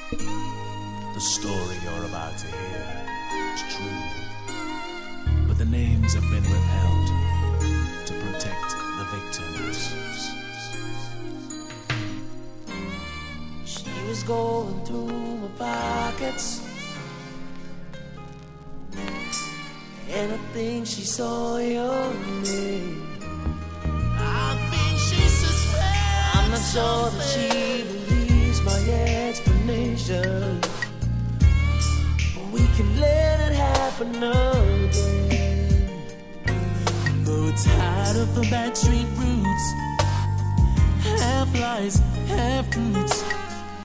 The story you're about to hear is true, but the names have been withheld to protect the victims. She was going through my pockets, and I think she saw your name. I think she suspects. I'm not sure that she believes my explanation, but we can let it happen again. Though tired of the backstreet roots, half lies, half truths.